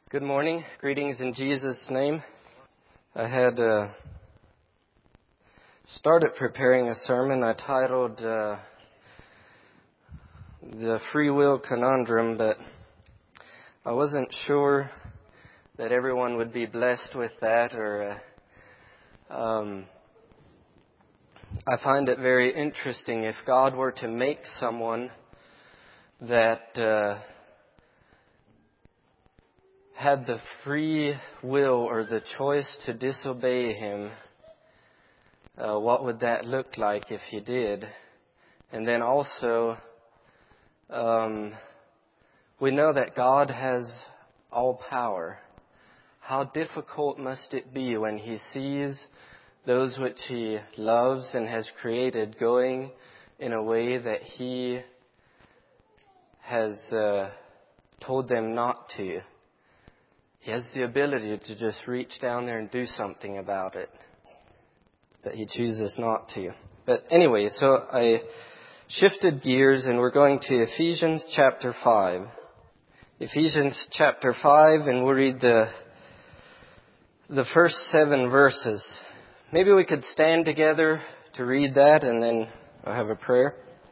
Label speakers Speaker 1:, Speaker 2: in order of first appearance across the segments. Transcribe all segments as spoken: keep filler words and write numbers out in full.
Speaker 1: Good morning. Greetings in Jesus' name. I had uh, started preparing a sermon I titled uh, The Free Will Conundrum, but I wasn't sure that everyone would be blessed with that. Or uh, um, I find it very interesting if God were to make someone that uh, had the free will or the choice to disobey Him, uh, what would that look like if He did? And then also, um, we know that God has all power. How difficult must it be when He sees those which He loves and has created going in a way that He has uh, told them not to? He has the ability to just reach down there and do something about it. But He chooses not to. But anyway, so I shifted gears and we're going to Ephesians chapter five. Ephesians chapter five, and we'll read the, the first seven verses. Maybe we could stand together to read that, and then I'll have a prayer.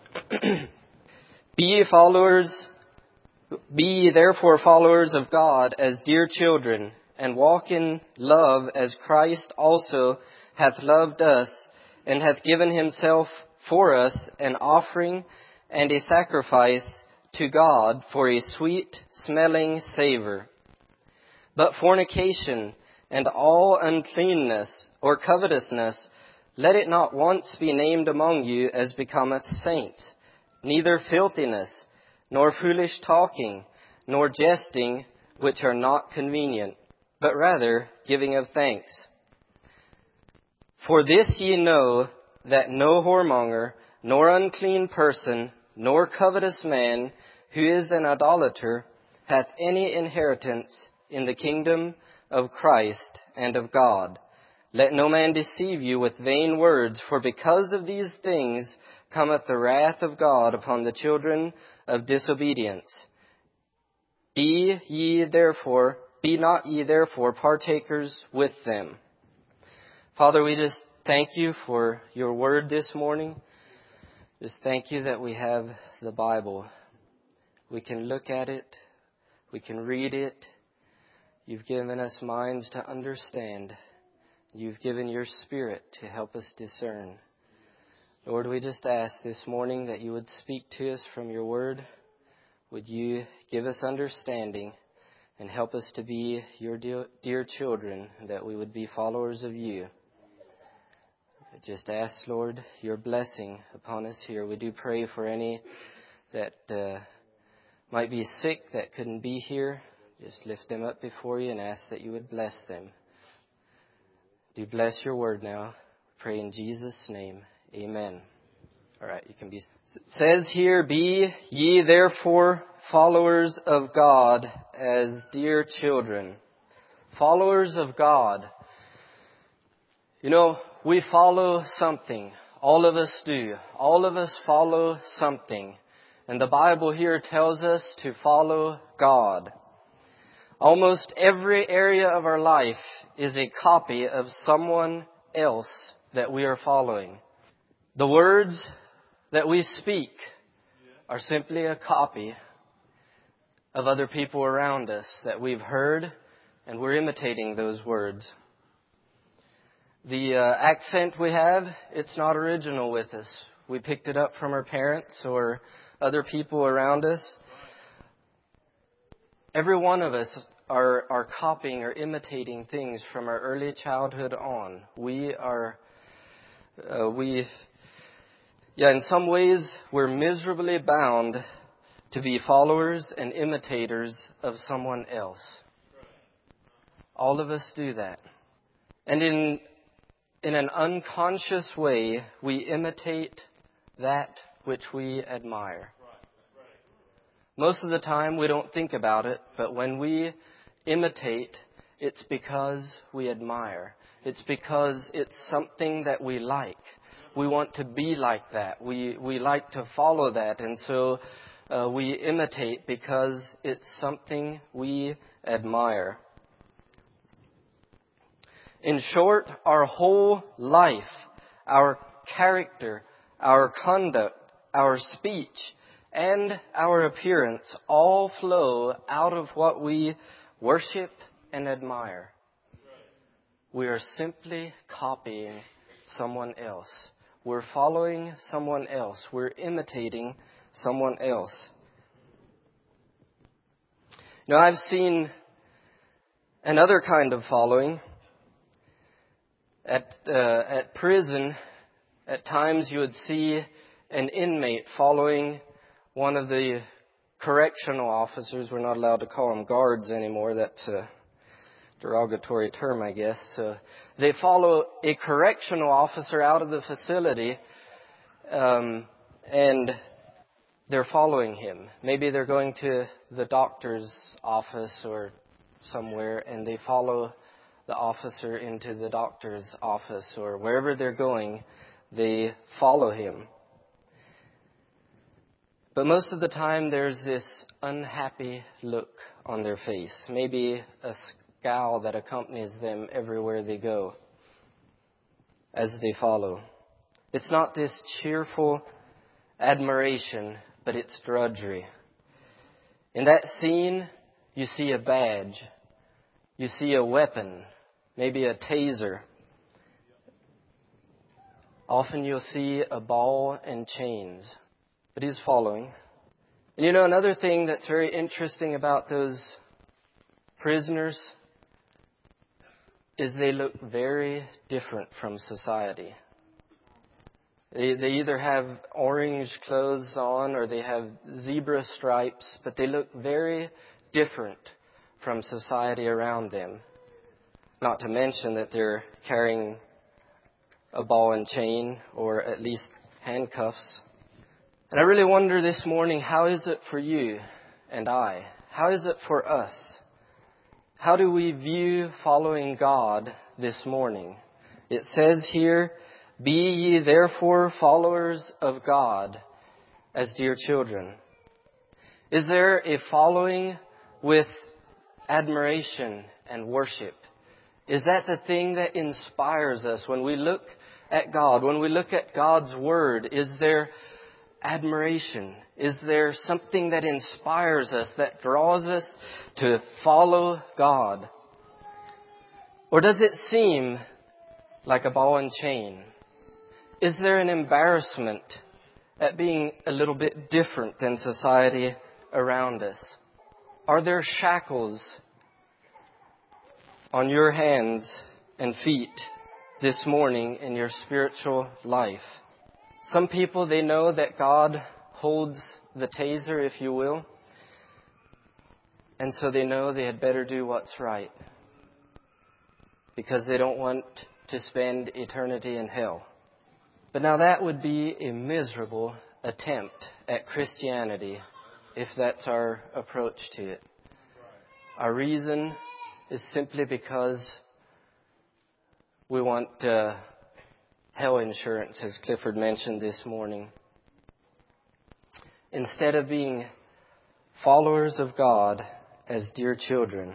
Speaker 1: Be ye followers Be ye therefore followers of God as dear children, and walk in love as Christ also hath loved us, and hath given Himself for us an offering and a sacrifice to God for a sweet-smelling savour. But fornication and all uncleanness or covetousness, let it not once be named among you as becometh saints, neither filthiness, nor foolish talking, nor jesting, which are not convenient, but rather giving of thanks. For this ye know, that no whoremonger, nor unclean person, nor covetous man, who is an idolater, hath any inheritance in the kingdom of Christ and of God. Let no man deceive you with vain words, for because of these things cometh the wrath of God upon the children of disobedience. Be ye therefore, be not ye therefore partakers with them. Father, we just thank You for Your word this morning. Just thank You that we have the Bible. We can look at it. We can read it. You've given us minds to understand. You've given Your Spirit to help us discern. Lord, we just ask this morning that You would speak to us from Your word. Would You give us understanding and help us to be Your dear, dear children, that we would be followers of You. I just ask, Lord, Your blessing upon us here. We do pray for any that uh, might be sick that couldn't be here. Just lift them up before You and ask that You would bless them. Do bless Your word now. Pray in Jesus' name. Amen. All right, you can be. It says here, be ye therefore followers of God as dear children. Followers of God. You know, we follow something. All of us do. All of us follow something. And the Bible here tells us to follow God. Almost every area of our life is a copy of someone else that we are following. The words that we speak are simply a copy of other people around us that we've heard, and we're imitating those words. The uh, accent we have, it's not original with us. We picked it up from our parents or other people around us. Every one of us are, are copying or imitating things from our early childhood on. We are, uh, we... Yeah, in some ways, we're miserably bound to be followers and imitators of someone else. All of us do that. And in in an unconscious way, we imitate that which we admire. Most of the time, we don't think about it, but when we imitate, it's because we admire. It's because it's something that we like. We want to be like that. We we like to follow that. And so uh, we imitate because it's something we admire. In short, our whole life, our character, our conduct, our speech, and our appearance all flow out of what we worship and admire. We are simply copying someone else. We're following someone else. We're imitating someone else. Now, I've seen another kind of following. At uh, at prison, at times you would see an inmate following one of the correctional officers. We're not allowed to call them guards anymore. That's a derogatory term, I guess. Uh, they follow a correctional officer out of the facility, um, and they're following him. Maybe they're going to the doctor's office or somewhere, and they follow the officer into the doctor's office, or wherever they're going, they follow him. But most of the time there's this unhappy look on their face, maybe a scowl that accompanies them everywhere they go as they follow. It's not this cheerful admiration, but it's drudgery. In that scene, you see a badge, you see a weapon, maybe a taser. Often you'll see a ball and chains. But he's following. And you know, another thing that's very interesting about those prisoners is they look very different from society. They, they either have orange clothes on or they have zebra stripes, but they look very different from society around them. Not to mention that they're carrying a ball and chain, or at least handcuffs. And I really wonder this morning, how is it for you and I? How is it for us? How do we view following God this morning? It says here, "Be ye therefore followers of God as dear children." Is there a following with admiration and worship? Is that the thing that inspires us when we look at God, when we look at God's Word? Is there admiration? Is there something that inspires us, that draws us to follow God? Or does it seem like a ball and chain? Is there an embarrassment at being a little bit different than society around us? Are there shackles on your hands and feet this morning in your spiritual life? Some people, they know that God holds the taser, if you will, and so they know they had better do what's right because they don't want to spend eternity in hell. But now that would be a miserable attempt at Christianity if that's our approach to it. Our reason is simply because we want uh, hell insurance, as Clifford mentioned this morning. Instead of being followers of God as dear children.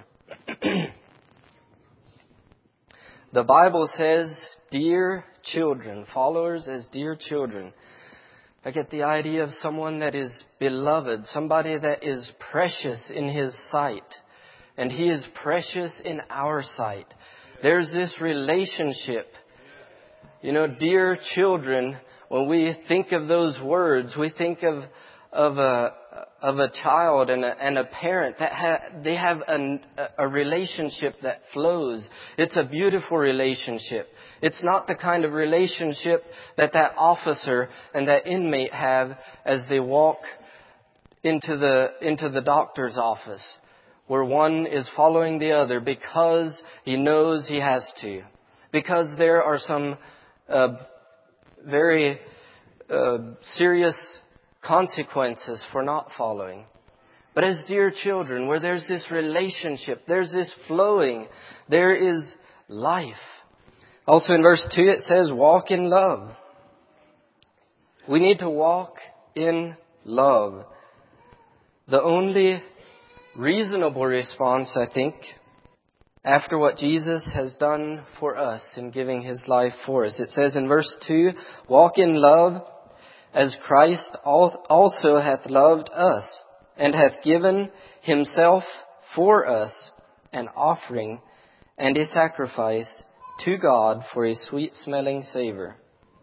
Speaker 1: The Bible says, dear children, followers as dear children. I get the idea of someone that is beloved, somebody that is precious in His sight. And He is precious in our sight. There's this relationship. You know, dear children, when we think of those words, we think of of a of a child and a, and a parent that ha- they have an, a relationship that flows. It's a beautiful relationship. It's not the kind of relationship that that officer and that inmate have as they walk into the into the doctor's office, where one is following the other because he knows he has to, because there are some uh, very uh, serious consequences for not following. But as dear children, where there's this relationship, there's this flowing, there is life. Also in verse two it says, walk in love. We need to walk in love. the only reasonable response, I think, after what Jesus has done for us in giving His life for us. It says in verse two, walk in love as Christ also hath loved us and hath given Himself for us an offering and a sacrifice to God for a sweet-smelling savor.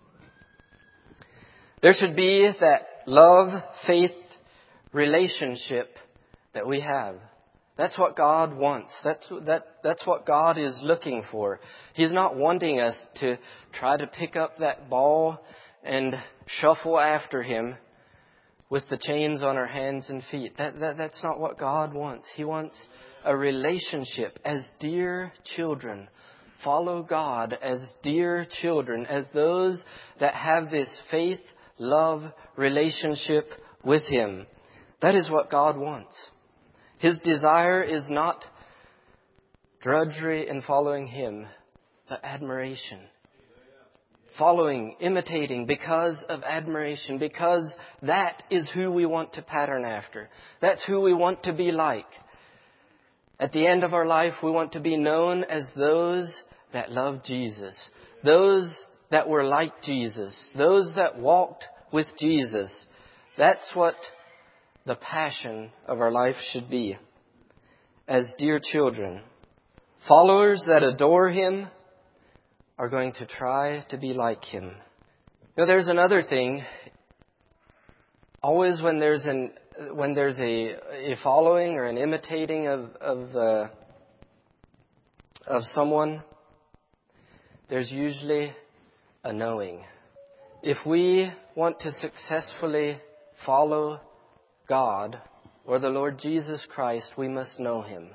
Speaker 1: There should be that love, faith, relationship that we have. That's what God wants. That's, that, that's what God is looking for. He's not wanting us to try to pick up that ball and shuffle after Him with the chains on our hands and feet. That, that, that's not what God wants. He wants a relationship as dear children. Follow God as dear children, as those that have this faith, love, relationship with Him. That is what God wants. His desire is not drudgery in following Him, but admiration. Following, imitating because of admiration, because that is who we want to pattern after. That's who we want to be like. At the end of our life, we want to be known as those that love Jesus, those that were like Jesus, those that walked with Jesus. That's what the passion of our life should be. As dear children, followers that adore Him are going to try to be like Him. Now, there's another thing. Always when there's an when there's a, a following or an imitating of of, uh, of someone, there's usually a knowing. If we want to successfully follow God or the Lord Jesus Christ, we must know Him.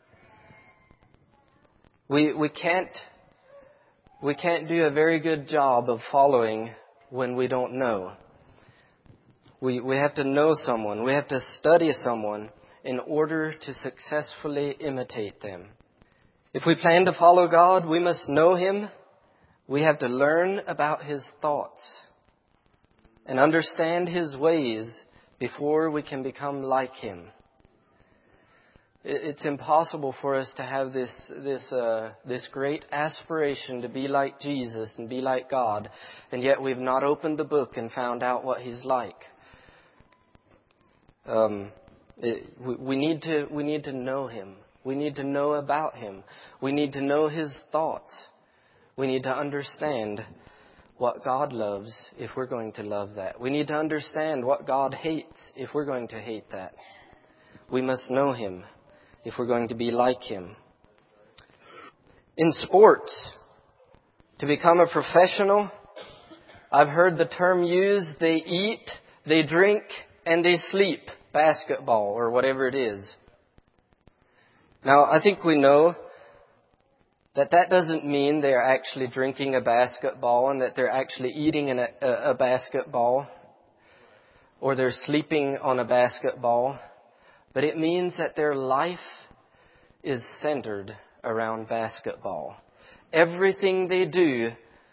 Speaker 1: We we can't we can't do a very good job of following when we don't know. We we have to know someone. We have to study someone in order to successfully imitate them. If we plan to follow God, we must know Him. We have to learn about His thoughts and understand His ways before we can become like Him. It's impossible for us to have this this uh, this great aspiration to be like Jesus and be like God, and yet we've not opened the book and found out what He's like. Um, it, we, we need to we need to know Him. We need to know about Him. We need to know His thoughts. We need to understand what God loves if we're going to love that. We need to understand what God hates if we're going to hate that. We must know Him if we're going to be like Him. In sports, to become a professional, I've heard the term used, they eat, they drink, and they sleep basketball or whatever it is. Now, I think we know that that doesn't mean they're actually drinking a basketball and that they're actually eating an, a, a basketball or they're sleeping on a basketball. But it means that their life is centered around basketball. Everything they do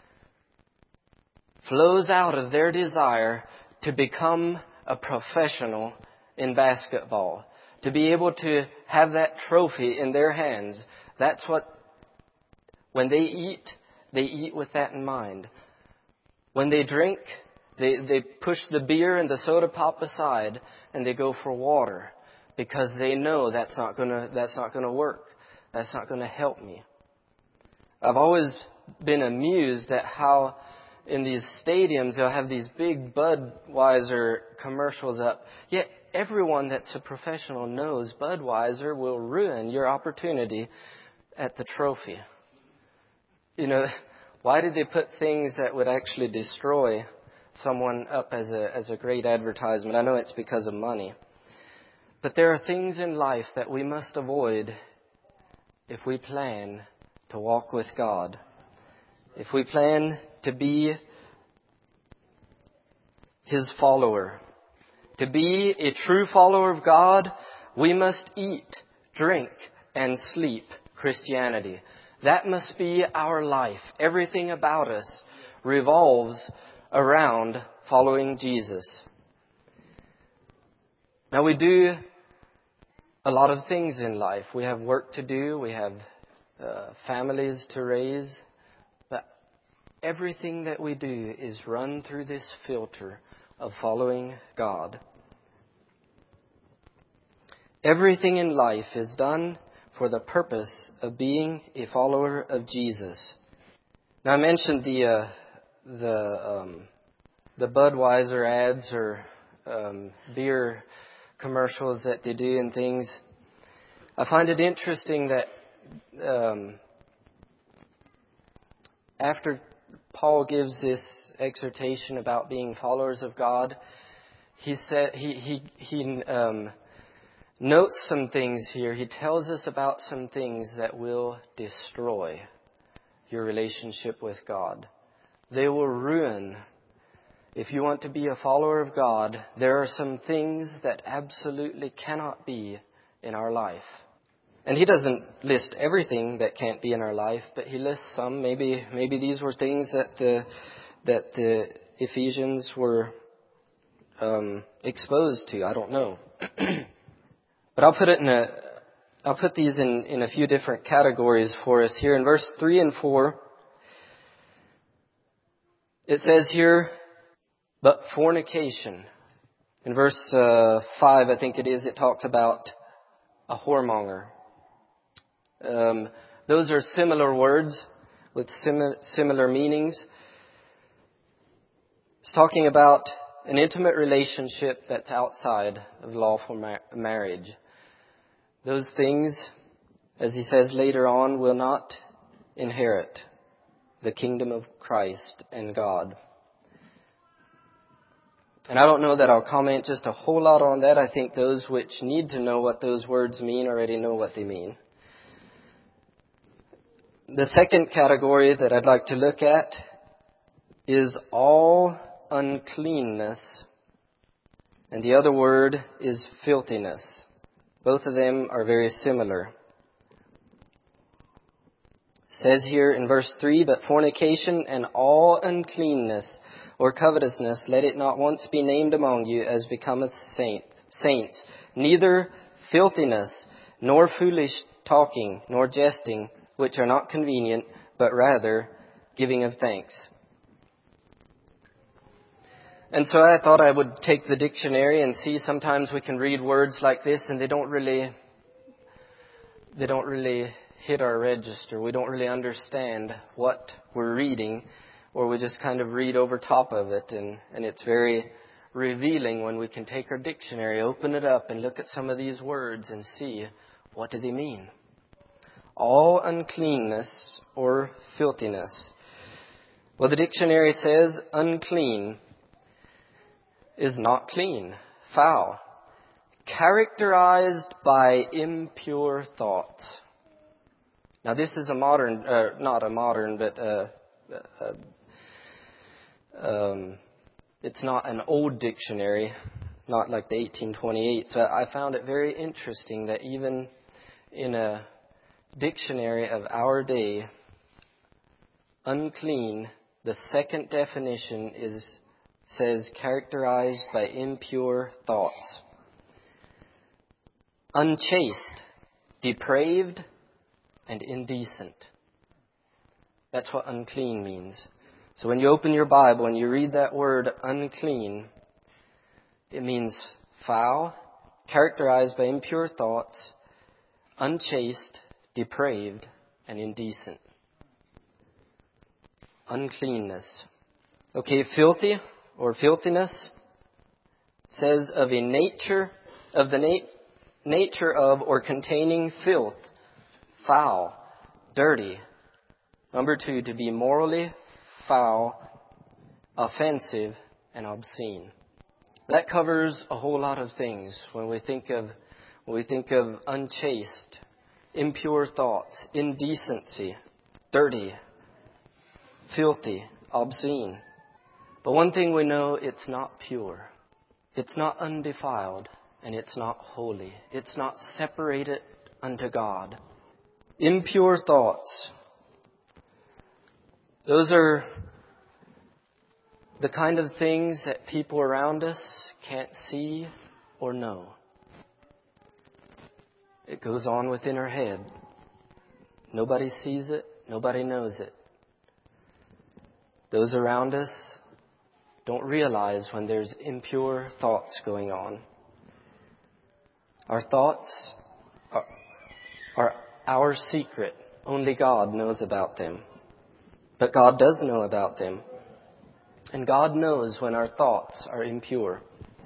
Speaker 1: flows out of their desire to become a professional in basketball. To be able to have that trophy in their hands. That's what, when they eat, they eat with that in mind. When they drink, they, they push the beer and the soda pop aside and they go for water. Because they know that's not gonna that's not gonna work. That's not gonna help me. I've always been amused at how in these stadiums they'll have these big Budweiser commercials up. Yet everyone that's a professional knows Budweiser will ruin your opportunity at the trophy. You know, why did they put things that would actually destroy someone up as a as a great advertisement? I know it's because of money. But there are things in life that we must avoid if we plan to walk with God. If we plan to be His follower. To be a true follower of God, we must eat, drink, and sleep Christianity. That must be our life. Everything about us revolves around following Jesus. Now, we do a lot of things in life. We have work to do. We have uh, families to raise. But everything that we do is run through this filter of following God. Everything in life is done for the purpose of being a follower of Jesus. Now, I mentioned the uh, the um, the Budweiser ads or um, beer commercials that they do and things. I find it interesting that um, after Paul gives this exhortation about being followers of God, he said he he he um, notes some things here. He tells us about some things that will destroy your relationship with God. They will ruin. If you want to be a follower of God, there are some things that absolutely cannot be in our life. And he doesn't list everything that can't be in our life, but he lists some. Maybe maybe these were things that the that the Ephesians were um, exposed to. I don't know. But I'll put it in a I'll put these in, in a few different categories for us here. In verse three and four, it says here, but fornication. In verse uh, five, I think it is, it talks about a whoremonger. Um, those are similar words with sim- similar meanings. It's talking about an intimate relationship that's outside of lawful ma- marriage. Those things, as he says later on, will not inherit the kingdom of Christ and God. And I don't know that I'll comment just a whole lot on that. I think those which need to know what those words mean already know what they mean. The second category that I'd like to look at is all uncleanness. And the other word is filthiness. Both of them are very similar. It says here in verse three, but fornication and all uncleanness or covetousness, let it not once be named among you as becometh saint, saints, neither filthiness, nor foolish talking, nor jesting, which are not convenient, but rather giving of thanks. And so I thought I would take the dictionary and see, sometimes we can read words like this and they don't really, they don't really hit our register. We don't really understand what we're reading, or we just kind of read over top of it. And, and it's very revealing when we can take our dictionary, open it up and look at some of these words and see, what do they mean? All uncleanness or filthiness. Well, the dictionary says unclean is not clean, foul, characterized by impure thoughts. Now, this is a modern, uh, not a modern, but uh, uh, um, it's not an old dictionary, not like the eighteen twenty-eight. So I found it very interesting that even in a dictionary of our day, unclean, the second definition is says characterized by impure thoughts. Unchaste, depraved, and indecent. That's what unclean means. So when you open your Bible and you read that word unclean, it means foul, characterized by impure thoughts, unchaste, depraved, and indecent. Uncleanness. Okay, filthy or filthiness says of a nature, of the nat- nature of or containing filth, foul, dirty. Number two, to be morally foul, offensive, and obscene. That covers a whole lot of things when we think of when we think of unchaste, impure thoughts, indecency, dirty, filthy, obscene. But one thing we know, it's not pure. It's not undefiled, and it's not holy. It's not separated unto God. Impure thoughts. Those are the kind of things that people around us can't see or know. It goes on within our head. Nobody sees it. Nobody knows it. Those around us don't realize when there's impure thoughts going on. Our thoughts are, are our secret. Only God knows about them. But God does know about them. And God knows when our thoughts are impure.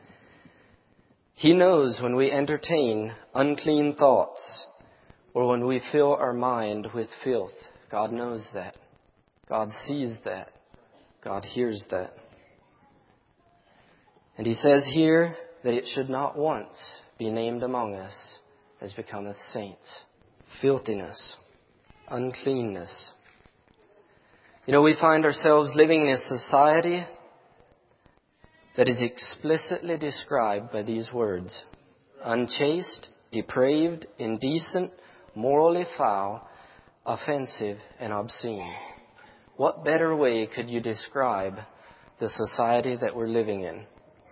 Speaker 1: He knows when we entertain unclean thoughts or when we fill our mind with filth. God knows that. God sees that. God hears that. And He says here that it should not once be named among us as becometh saints. Filthiness, uncleanness. You know, we find ourselves living in a society that is explicitly described by these words: unchaste, depraved, indecent, morally foul, offensive, and obscene. What better way could you describe the society that we're living in?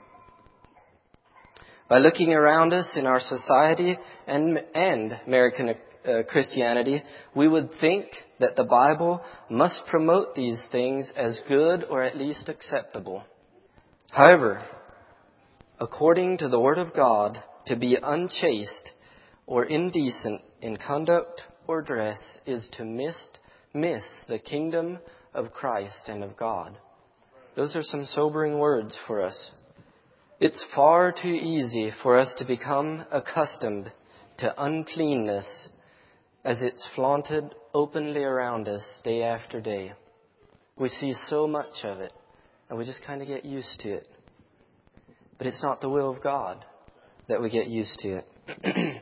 Speaker 1: By looking around us in our society and, and American uh, Christianity, we would think that the Bible must promote these things as good or at least acceptable. However, according to the Word of God, to be unchaste or indecent in conduct or dress is to miss, miss the kingdom of Christ and of God. Those are some sobering words for us. It's far too easy for us to become accustomed to uncleanness as it's flaunted openly around us day after day. We see so much of it, and we just kind of get used to it. But it's not the will of God that we get used to it.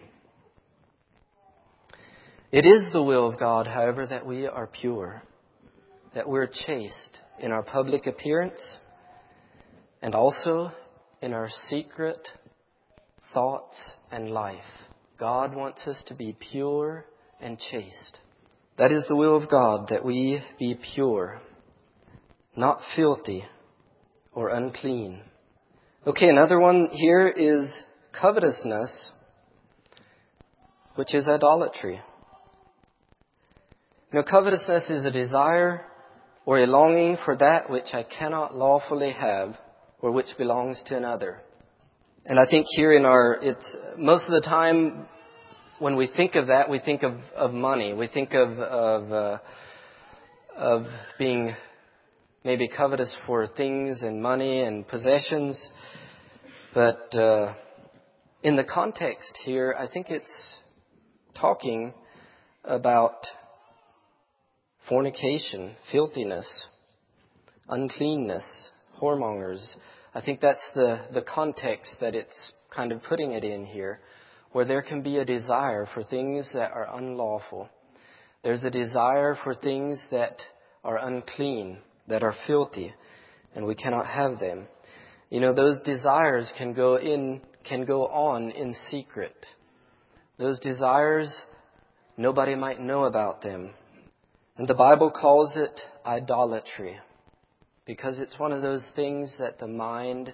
Speaker 1: It is the will of God, however, that we are pure, that we're chaste in our public appearance and also in our secret thoughts and life. God wants us to be pure and chaste. That is the will of God, that we be pure, not filthy or unclean. Okay, another one here is covetousness, which is idolatry. You know, covetousness is a desire or a longing for that which I cannot lawfully have or which belongs to another. And I think here in our, it's most of the time when we think of that, we think of, of money. We think of of, uh, of being maybe covetous for things and money and possessions. But uh, in the context here, I think it's talking about fornication, filthiness, uncleanness, whoremongers. I think that's the, the context that it's kind of putting it in here, where there can be a desire for things that are unlawful. There's a desire for things that are unclean, that are filthy, and we cannot have them. You know, those desires can go in, can go on in secret. Those desires, nobody might know about them. And the Bible calls it idolatry, because it's one of those things that the mind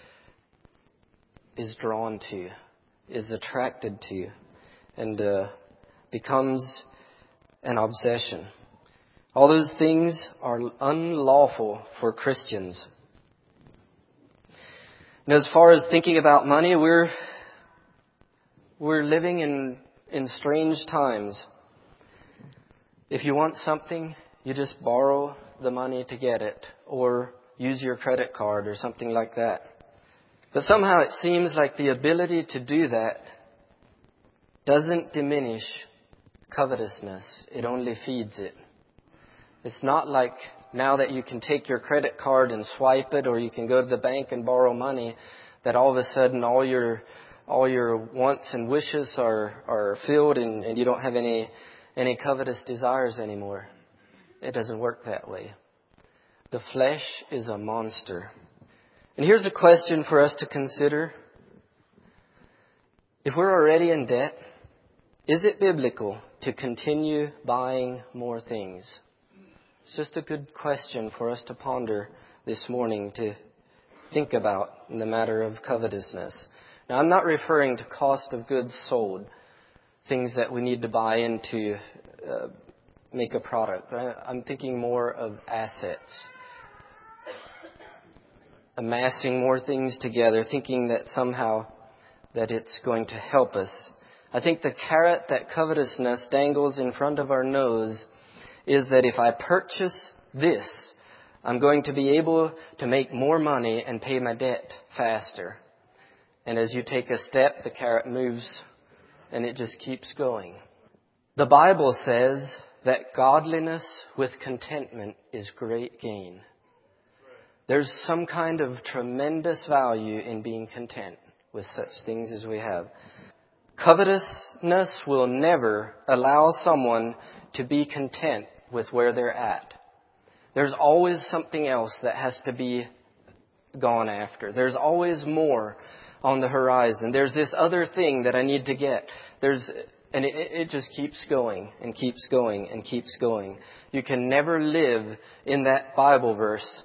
Speaker 1: is drawn to, is attracted to, and uh, becomes an obsession. All those things are unlawful for Christians. And as far as thinking about money, we're we're living in in strange times. If you want something, you just borrow the money to get it, or use your credit card or something like that. But somehow it seems like the ability to do that doesn't diminish covetousness. It only feeds it. It's not like now that you can take your credit card and swipe it, or you can go to the bank and borrow money, that all of a sudden all your all your wants and wishes are, are filled and, and you don't have any any covetous desires anymore. It doesn't work that way. The flesh is a monster. And here's a question for us to consider. If we're already in debt, is it biblical to continue buying more things? It's just a good question for us to ponder this morning, to think about in the matter of covetousness. Now, I'm not referring to cost of goods sold. things that we need to buy into uh, make a product. Right? I'm thinking more of assets. Amassing more things together, thinking that somehow that it's going to help us. I think the carrot that covetousness dangles in front of our nose is that if I purchase this, I'm going to be able to make more money and pay my debt faster. And as you take a step, the carrot moves and it just keeps going. The Bible says that godliness with contentment is great gain. There's some kind of tremendous value in being content with such things as we have. Covetousness will never allow someone to be content with where they're at. There's always something else that has to be gone after. There's always more on the horizon. There's this other thing that I need to get. There's, and it, it just keeps going and keeps going and keeps going. You can never live in that Bible verse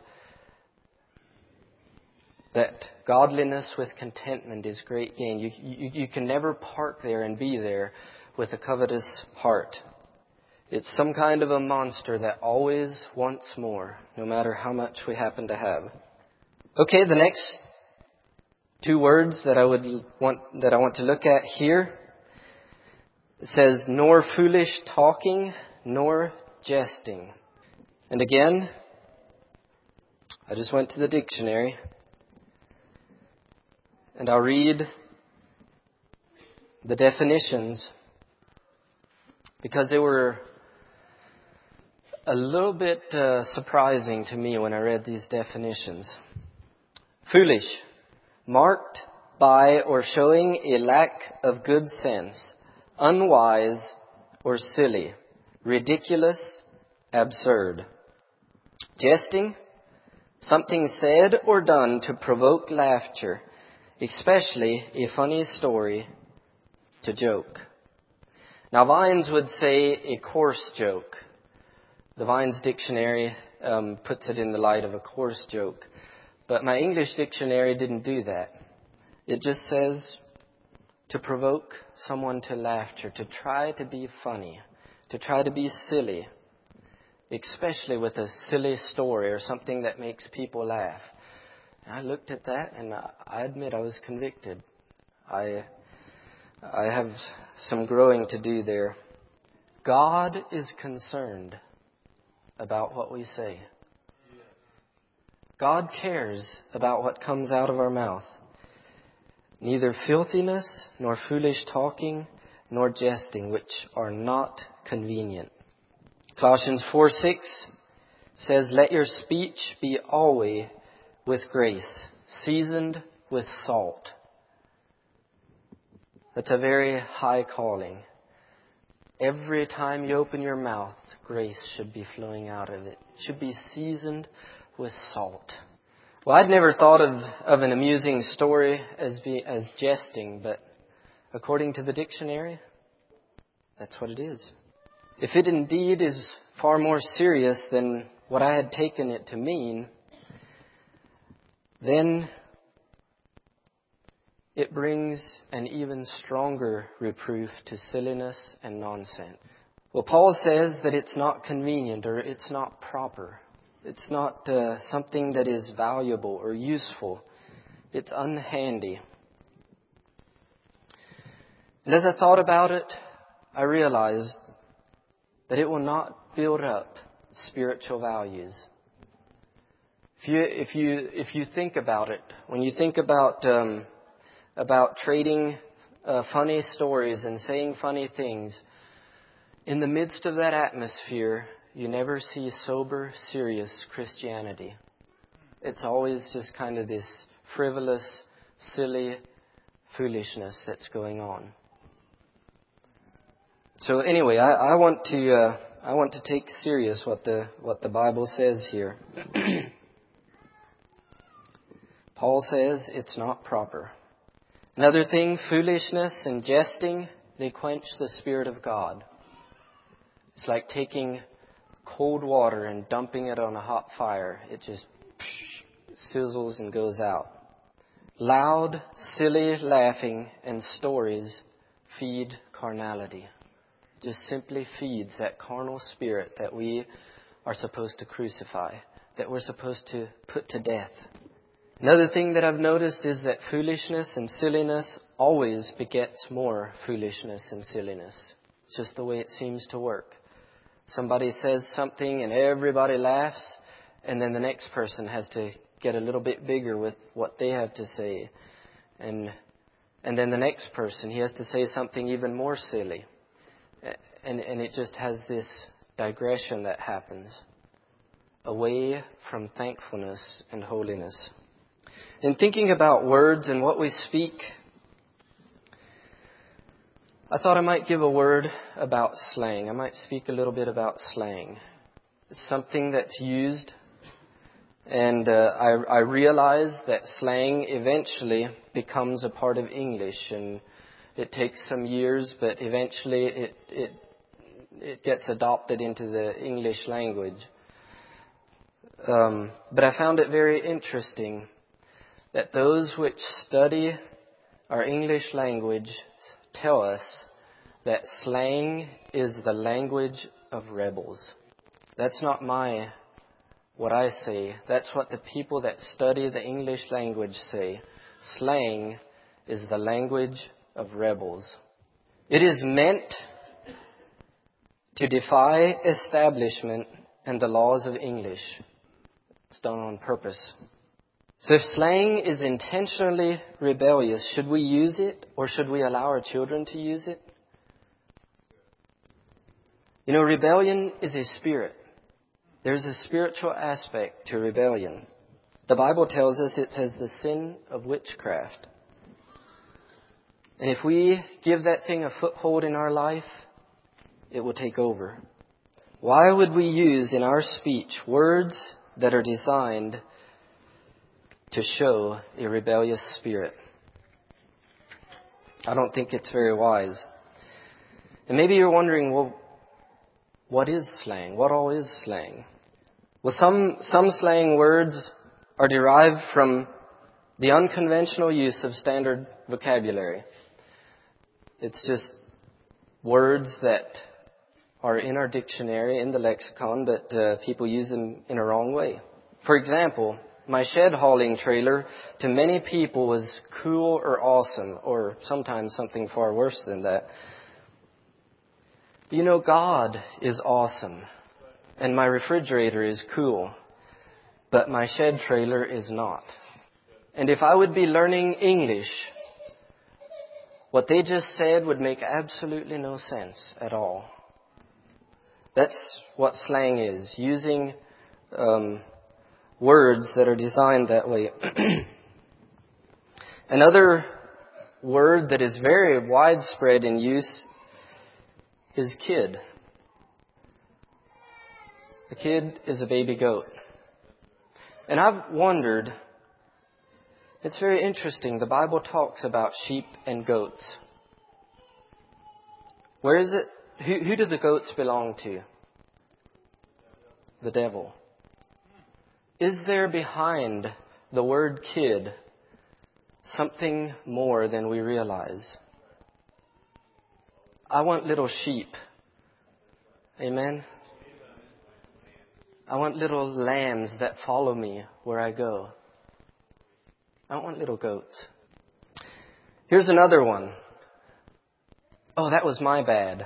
Speaker 1: that godliness with contentment is great gain. You, you, you can never park there and be there with a covetous heart. It's some kind of a monster that always wants more, no matter how much we happen to have. Okay, the next two words that I would want that I want to look at here. It says, nor foolish talking, nor jesting. And again, I just went to the dictionary. And I'll read the definitions because they were a little bit uh, surprising to me when I read these definitions. Foolish, marked by or showing a lack of good sense, unwise or silly, ridiculous, absurd. Jesting, something said or done to provoke laughter, especially a funny story to joke. Now, Vines would say a coarse joke. The Vines dictionary um, puts it in the light of a coarse joke. But my English dictionary didn't do that. It just says to provoke someone to laughter, to try to be funny, to try to be silly, especially with a silly story or something that makes people laugh. I looked at that and I admit I was convicted. I I have some growing to do there. God is concerned about what we say. God cares about what comes out of our mouth. Neither filthiness, nor foolish talking, nor jesting, which are not convenient. Colossians four six says, let your speech be always with grace, seasoned with salt. That's a very high calling. Every time you open your mouth, grace should be flowing out of it. It should be seasoned with salt. Well, I'd never thought of, of an amusing story as be, as jesting, but according to the dictionary, that's what it is. If it indeed is far more serious than what I had taken it to mean, then it brings an even stronger reproof to silliness and nonsense. Well, Paul says that it's not convenient or it's not proper. It's not uh, something that is valuable or useful. It's unhandy. And as I thought about it, I realized that it will not build up spiritual values. If you if you if you think about it, when you think about um, about trading uh, funny stories and saying funny things, in the midst of that atmosphere, you never see sober, serious Christianity. It's always just kind of this frivolous, silly foolishness that's going on. So anyway, I, I want to uh, I want to take serious what the what the Bible says here. Paul says it's not proper. Another thing, foolishness and jesting, they quench the Spirit of God. It's like taking cold water and dumping it on a hot fire. It just sizzles and goes out. Loud, silly laughing and stories feed carnality. Just simply feeds that carnal spirit that we are supposed to crucify, that we're supposed to put to death. Another thing that I've noticed is that foolishness and silliness always begets more foolishness and silliness. It's just the way it seems to work. Somebody says something and everybody laughs, and then the next person has to get a little bit bigger with what they have to say. And and then the next person, he has to say something even more silly. And, and it just has this digression that happens away from thankfulness and holiness. In thinking about words and what we speak, I thought I might give a word about slang. I might speak a little bit about slang. It's something that's used, and uh, I, I realize that slang eventually becomes a part of English, and it takes some years, but eventually it it it gets adopted into the English language. Um, but I found it very interesting that those which study our English language tell us that slang is the language of rebels. That's not my, what I say. That's what the people that study the English language say. Slang is the language of rebels. It is meant to defy establishment and the laws of English. It's done on purpose. So if slang is intentionally rebellious, should we use it or should we allow our children to use it? You know, rebellion is a spirit. There's a spiritual aspect to rebellion. The Bible tells us it's as the sin of witchcraft. And if we give that thing a foothold in our life, it will take over. Why would we use in our speech words that are designed to show a rebellious spirit? I don't think it's very wise. And maybe you're wondering, well, what is slang? What all is slang? Well, some, some slang words are derived from the unconventional use of standard vocabulary. It's just words that are in our dictionary, in the lexicon, but uh, people use them in a wrong way. For example, my shed hauling trailer to many people was cool or awesome, or sometimes something far worse than that. You know, God is awesome, and my refrigerator is cool, but my shed trailer is not. And if I would be learning English, what they just said would make absolutely no sense at all. That's what slang is, using um, words that are designed that way. Another word that is very widespread in use is kid. A kid is a baby goat. And I've wondered, it's very interesting, the Bible talks about sheep and goats. Where is it? Who, who do the goats belong to? The devil. Is there behind the word kid something more than we realize? I want little sheep. Amen? I want little lambs that follow me where I go. I don't want little goats. Here's another one. Oh, that was my bad.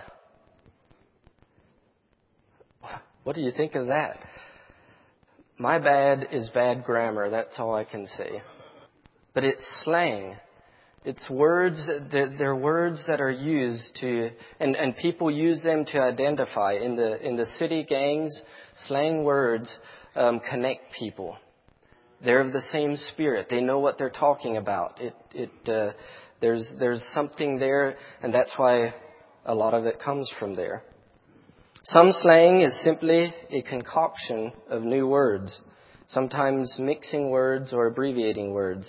Speaker 1: What do you think of that? My bad is bad grammar. That's all I can say. But it's slang. It's words, they're words that are used to, and, and people use them to identify. In the in the city gangs, slang words um, connect people. They're of the same spirit. They know what they're talking about. It it uh, there's there's something there, and that's why a lot of it comes from there. Some slang is simply a concoction of new words, sometimes mixing words or abbreviating words.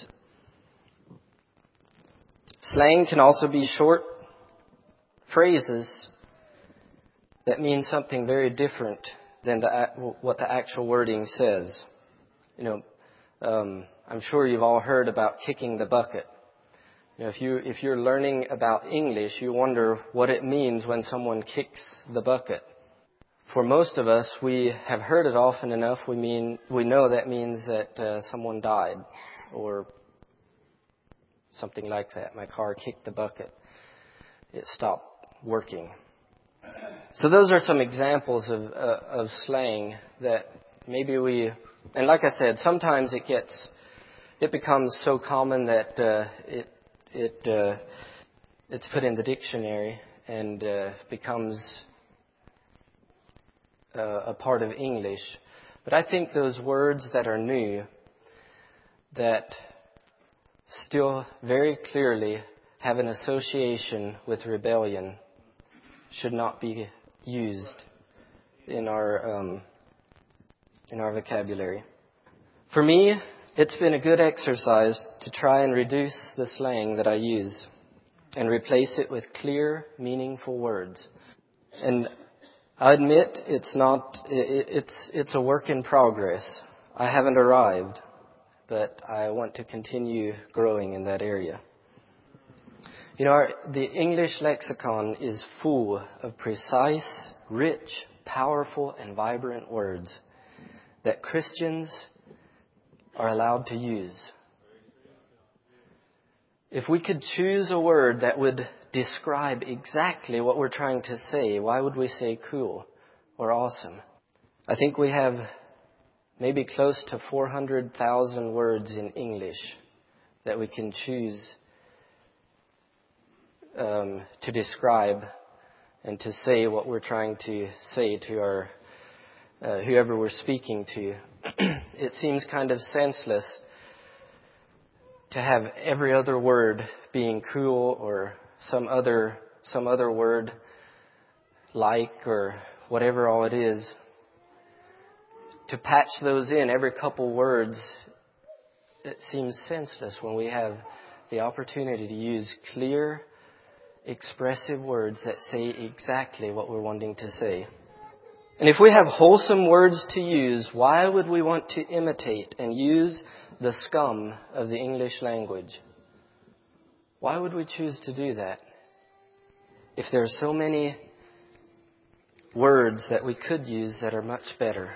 Speaker 1: Slang can also be short phrases that mean something very different than the, what the actual wording says. You know, um, I'm sure you've all heard about kicking the bucket. You know, if you if you're learning about English, you wonder what it means when someone kicks the bucket. For most of us, we have heard it often enough. We mean we know that means that uh, someone died, or something like that. My car kicked the bucket. It stopped working. So those are some examples of uh, of slang that maybe we, and like I said, sometimes it gets, it becomes so common that uh, it it uh, it's put in the dictionary and uh, becomes uh, a part of English. But I think those words that are new, that still very clearly have an association with rebellion, should not be used in our um, in our vocabulary. For me, it's been a good exercise to try and reduce the slang that I use and replace it with clear, meaningful words. And I admit it's not it, it's it's a work in progress. I haven't arrived, but I want to continue growing in that area. You know, our, the English lexicon is full of precise, rich, powerful, and vibrant words that Christians are allowed to use. If we could choose a word that would describe exactly what we're trying to say, why would we say cool or awesome? I think we have maybe close to four hundred thousand words in English that we can choose Um, to describe and to say what we're trying to say to our uh, whoever we're speaking to. It seems kind of senseless to have every other word being cool or some other some other word like or whatever all it is. To patch those in every couple words, it seems senseless when we have the opportunity to use clear, expressive words that say exactly what we're wanting to say. And if we have wholesome words to use, why would we want to imitate and use the scum of the English language? Why would we choose to do that? If there are so many words that we could use that are much better.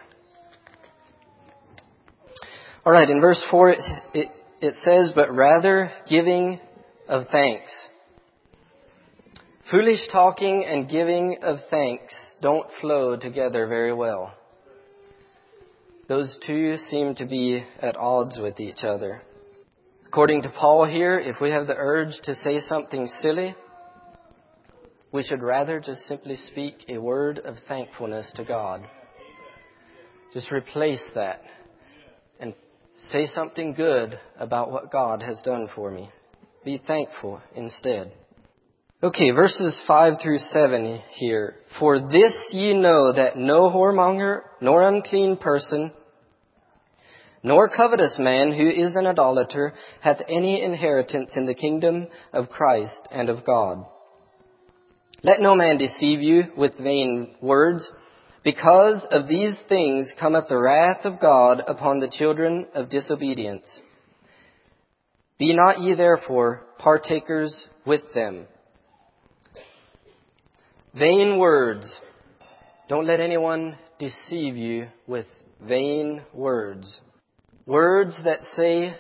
Speaker 1: All right, in verse four it, it, it says, but rather giving of thanks. Foolish talking and giving of thanks don't flow together very well. Those two seem to be at odds with each other. According to Paul here, if we have the urge to say something silly, we should rather just simply speak a word of thankfulness to God. Just replace that and say something good about what God has done for me. Be thankful instead. Okay, verses five through seven here. For this ye know that no whoremonger, nor unclean person, nor covetous man who is an idolater hath any inheritance in the kingdom of Christ and of God. Let no man deceive you with vain words, because of these things cometh the wrath of God upon the children of disobedience. Be not ye therefore partakers with them. Vain words. Don't let anyone deceive you with vain words. Words that say,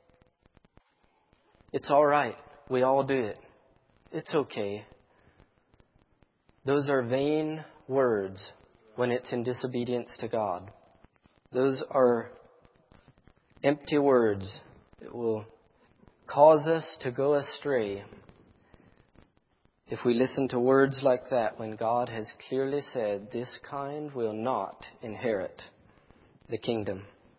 Speaker 1: it's all right. We all do it. It's okay. Those are vain words when it's in disobedience to God. Those are empty words. It will cause us to go astray if we listen to words like that when God has clearly said this kind will not inherit the kingdom.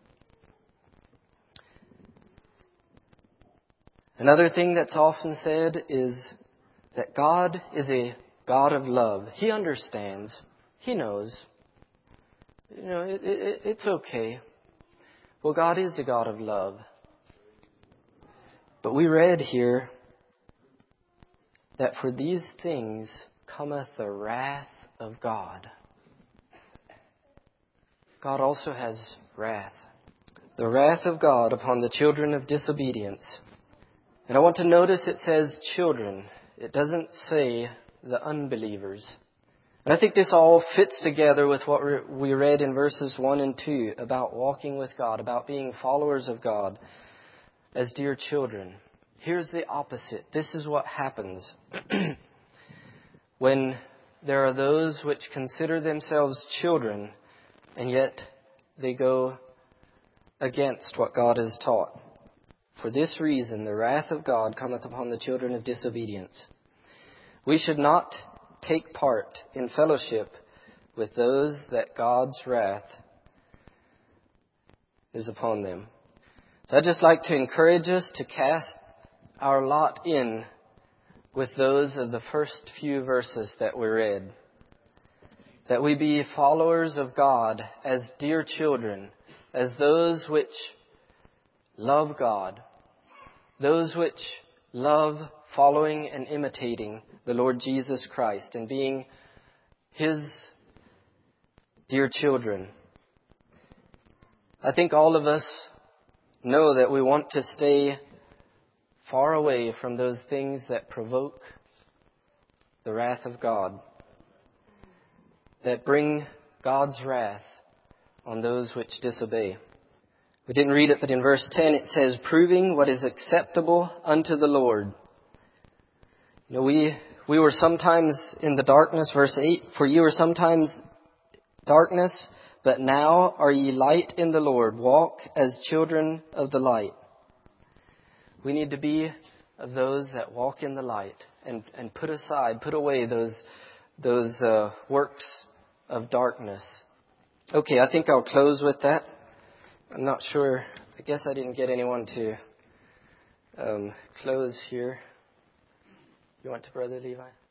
Speaker 1: Another thing that's often said is that God is a God of love. He understands. He knows. You know, it, it, it's okay. Well, God is a God of love. But we read here that for these things cometh the wrath of God. God also has wrath. The wrath of God upon the children of disobedience. And I want to notice it says children. It doesn't say the unbelievers. And I think this all fits together with what we read in verses one and two about walking with God, about being followers of God as dear children. Here's the opposite. This is what happens when there are those which consider themselves children and yet they go against what God has taught. For this reason, the wrath of God cometh upon the children of disobedience. We should not take part in fellowship with those that God's wrath is upon them. So I'd just like to encourage us to cast our lot in with those of the first few verses that we read. That we be followers of God as dear children, as those which love God, those which love following and imitating the Lord Jesus Christ and being His dear children. I think all of us know that we want to stay far away from those things that provoke the wrath of God, that bring God's wrath on those which disobey. We didn't read it, but in verse ten it says, proving what is acceptable unto the Lord. You know, we we were sometimes in the darkness, verse eight, for ye were sometimes darkness, but now are ye light in the Lord. Walk as children of the light. We need to be of those that walk in the light and, and put aside, put away those, those uh, works of darkness. Okay, I think I'll close with that. I'm not sure. I guess I didn't get anyone to um, close here. You want to, Brother Levi?